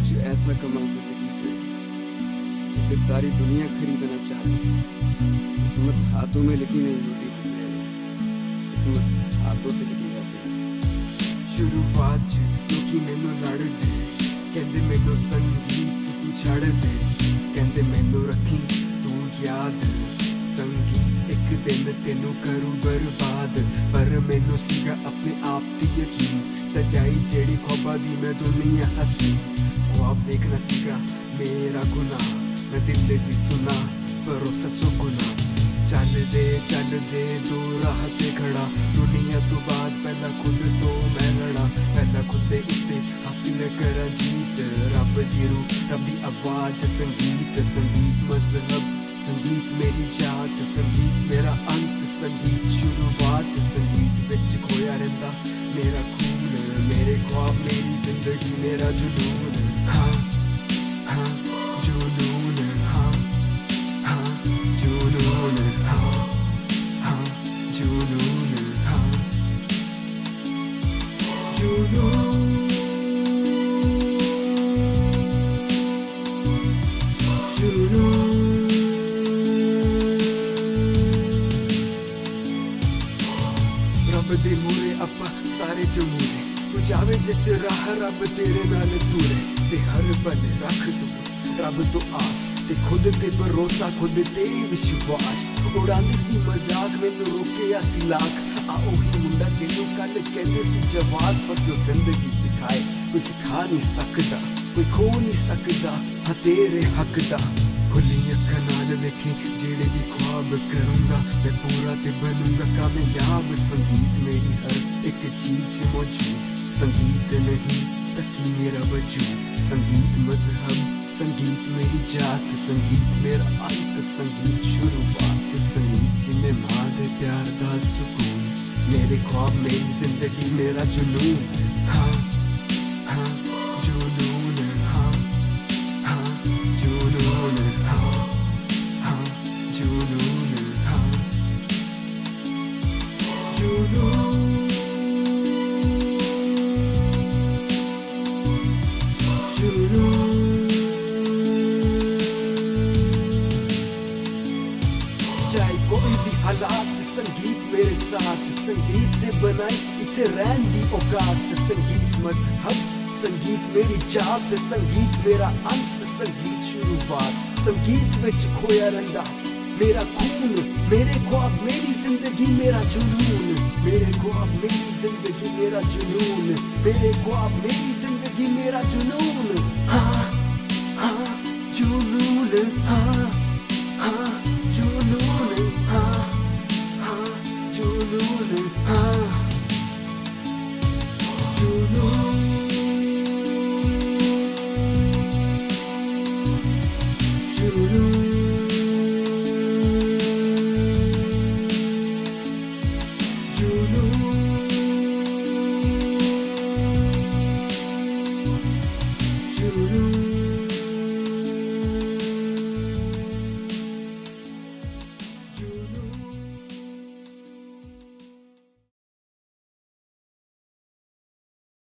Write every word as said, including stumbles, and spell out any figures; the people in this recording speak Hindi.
कुछ ऐसा कमा जिंदगी से जिसे सारी दुनिया खरीदना चाहती है। किस्मत हाथों में लिखी नहीं होती बंदे, किस्मत हाथों से लिखी जाती है। शुरुआत च लोकी मैनू लड़ दे, कहंदे मैनू संगीत तू छड़ दे, कहंदे मैनू रखी तू याद, संगीत एक दिन तेनू करू बर्बाद। पर मैनू सीगा अपने आप दी यकीन, सजाई जेड़ी ख्वाबा दी मैं दुनिया हसी। ख्वाब देखना सीगा मेरा गुनाह, मैं दिल दी सुना भरोसा सुगुना। चल दे चल दे दो राह ते खड़ा, दुनिया तो बाद पहला खुद तो मैं लड़ा। पहला खुद दे उत्ते हासिल करा जीत, रब दी रूह रब दी आवाज संगीत। संगीत मजहब संगीत मेरी जात, संगीत मेरा अंत संगीत शुरुआत। संगीत बिच खोया रहिंदा मेरा खून, मेरे ख्वाब मेरी जिंदगी मेरा जुनून। हाँ हाँ जुनून, हाँ हाँ जुनून, हाँ हाँ जुनून, हाँ जुनून जुनून। रब दे मूरे अपा सारे जमूरे, तू जावे जिस राह रब तेरे नाल तुरे। ते हर पल रख तू रब तो आस, ते खुद ते भरोसा खुद ते विश्वास। उड़ांदी सी मजाक मैनू रोके सी लाख, आ ओही मुंडा जिन्नू कल कहंदे सी जवाब। पर जो जिंदगी सिखाए कोई सिखा नहीं सकदा, कोई खो नहीं सकदा हाँ तेरे हक दा। खुली अखां नाल वेखी जेड़े भी ख्वाब करूंगा, मैं पूरा ते बनूंगा कामयाब। संगीत मेरी हर एक चीज मौजूद, संगीत नहीं तकी मेरा वजूद। संगीत मजहब संगीत मेरी जात, संगीत मेरा अंत संगीत शुरुआत। संगीत जिन्हें मां दे प्यार दा सुकून, मेरे ख्वाब मेरी जिंदगी मेरा जुनून। हाँ हाँ जुनून, हाँ हाँ जुनून, हाँ हाँ जुनून, हाँ जुनून जुनून। चाहे कोई भी हालात संगीत मेरे साथ, संगीत ने बनाई इथे रहन दी औकात। संगीत मजहब संगीत मेरी जात, संगीत मेरा अंत संगीत शुरुआत। संगीत विच खोया रहिंदा मेरा खून, मेरे ख्वाब मेरी जिंदगी मेरा जुनून। मेरे ख्वाब मेरी जिंदगी मेरा जुनून, मेरे ख्वाब मेरी जिंदगी मेरा जुनून। हाँ हाँ जुनून, हाँ